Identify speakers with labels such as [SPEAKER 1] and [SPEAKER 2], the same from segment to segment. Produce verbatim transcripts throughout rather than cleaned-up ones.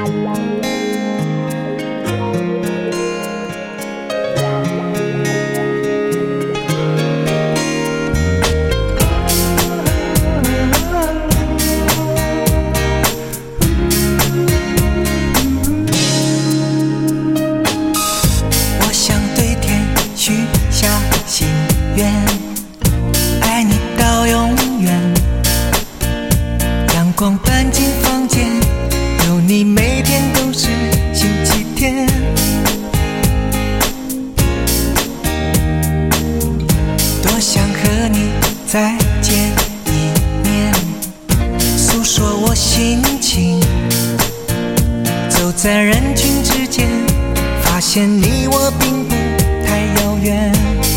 [SPEAKER 1] 光搬进房间，有你每天都是星期天。多想和你再见一面，诉说我心情。走在人群之间，发现你我并不太遥远。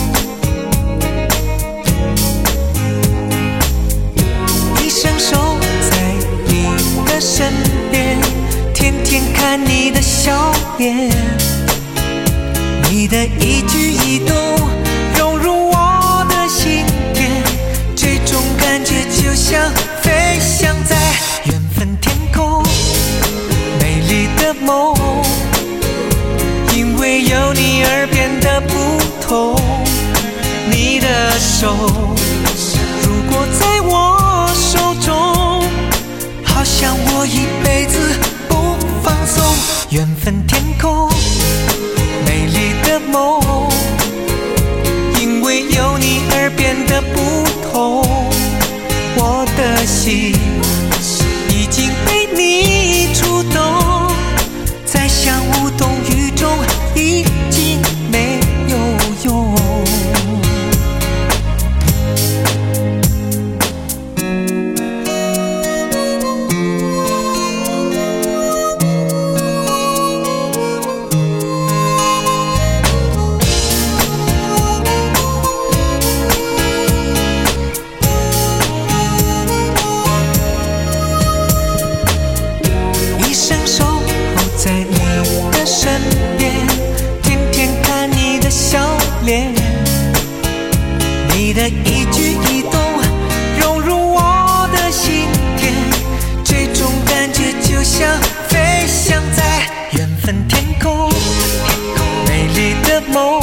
[SPEAKER 1] 一伸手在你的身边，天天看你的笑脸，你的一举一动融入我的心田，这种感觉就像飞翔在缘分天空，美丽的梦，因为有你而变得不同。你的手如果在我手中，好像我一辈子不放松。缘分天空，美丽的梦，因为有你而变得不同。我的心已经被你触动，再想无动于衷已经没有用。在你的身边，天天看你的笑脸，你的一举一动融入我的心田，这种感觉就像飞翔在缘分天空，美丽的梦，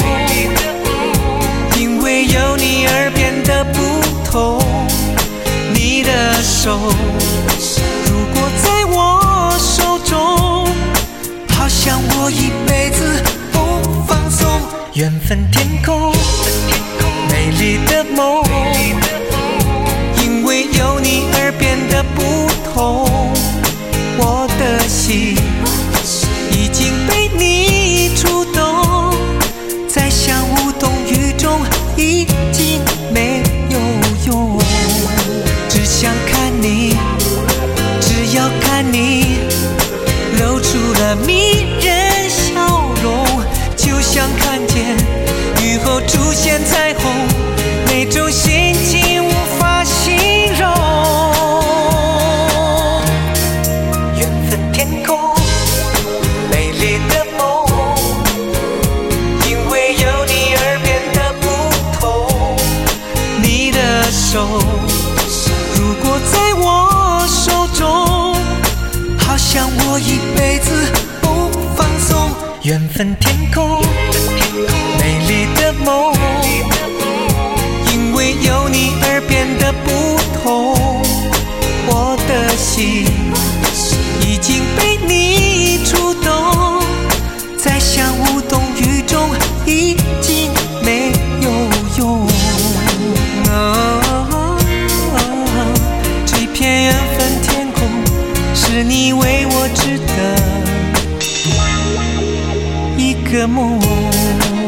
[SPEAKER 1] 因为有你而变得不同。你的手如果在我手中，好像我一辈子不放松。缘分天空，美丽的梦，因为有你而变得不同。我的心已经被你触动，再想无动于衷已经没有用。只想看你，只要看你露出了迷人笑容，就像看见雨后出现彩虹，那种心情无法形容。缘分天空，美丽的梦，因为有你而变得不同。你的手如果在我手中，好像我一辈子不放松。缘分天空，美丽的梦，因为有你而变得不同。我的心已经被你触动，再想无动于衷已经没有用。哦，这片缘分天空是你为我织的一个梦。